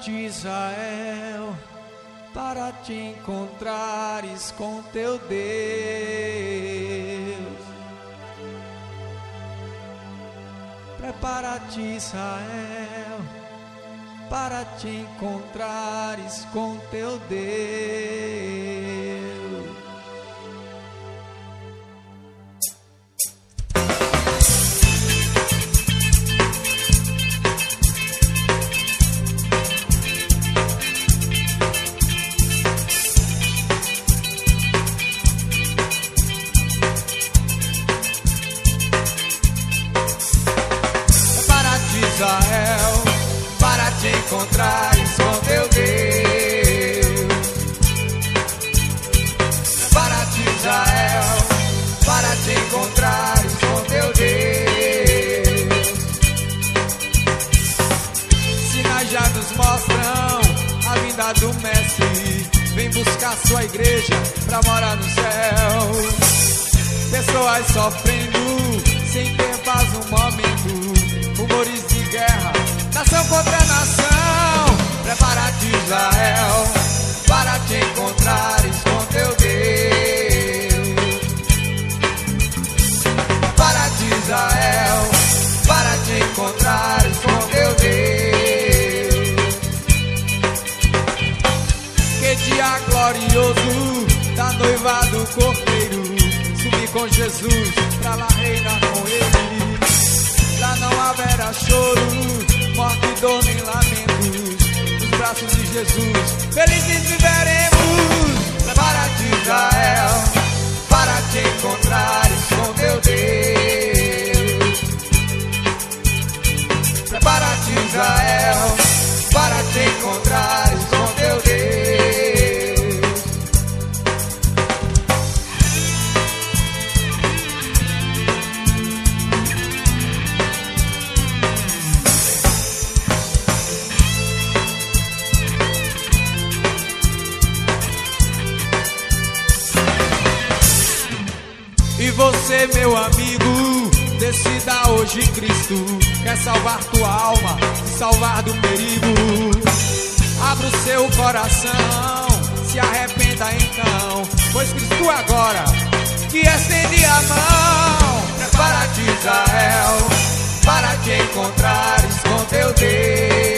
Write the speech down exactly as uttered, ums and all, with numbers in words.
Prepara-te, Israel, para te encontrares com teu Deus. Prepara-te, Israel, para te encontrares com teu Deus. Israel, para te encontrares com teu Deus. Prepara-te, Israel, para te encontrares com teu Deus. Sinais já nos mostram a vinda do Mestre. Vem buscar sua igreja pra morar no céu. Pessoas sofrendo sem ter paz no momento. Rumores de guerra, nação contra nação. Prepara-te, Israel, para te encontrares com teu Deus. Prepara-te, Israel, para te encontrares com teu Deus. Que dia glorioso da noiva do Cordeiro. Subir com Jesus pra lá reinar com ele. Lá não haverá choro, morte, dor nem lamentos. Nos braços de Jesus, felizes viveremos. Prepara-te, Israel, para te encontrares com teu Deus. Prepara-te, Israel, para te encontrares com teu Deus. E você, meu amigo, decida hoje Cristo quer salvar tua alma, te salvar do perigo. Abra o seu coração, se arrependa então, pois Cristo agora te estende a mão. Prepara-te, Israel, para te encontrares com teu Deus.